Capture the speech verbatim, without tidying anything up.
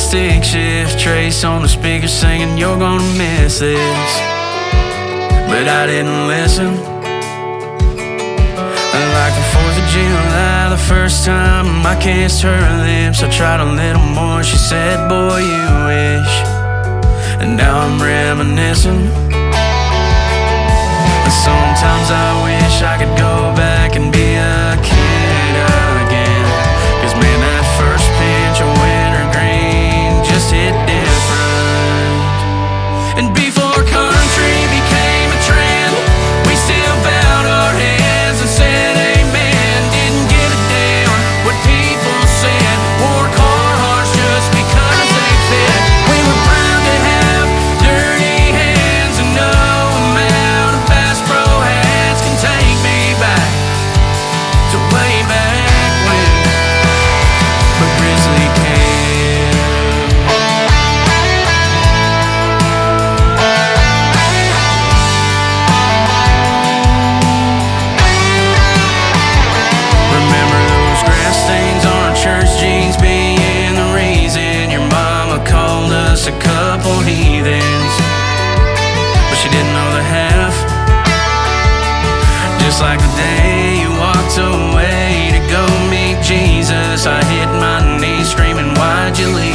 stick shift, Trace on the speaker singing, "You're gonna miss this." But I didn't listen. Like the fourth of July, the first time I kissed her lips, I tried a little more. She said, "Boy, you wish." And now I'm reminiscing. And sometimes I wish I could go back and be a kid again. 'Cause man, that first pinch of wintergreen just hit different. And before country became a trend, we still bowed our heads and said amen. Didn't give a damn what people said. Wore Carhartts just because they fit. We were proud to have dirty hands, and no amount of Bass Pro hats can take me back to way back when. But Grizzly can. Remember those grass stains on our church jeans being the reason your mama called us a couple heathens. But she didn't know the half. Just like the day you walked away to go meet Jesus, I hit my knees screaming, "Why'd you leave?"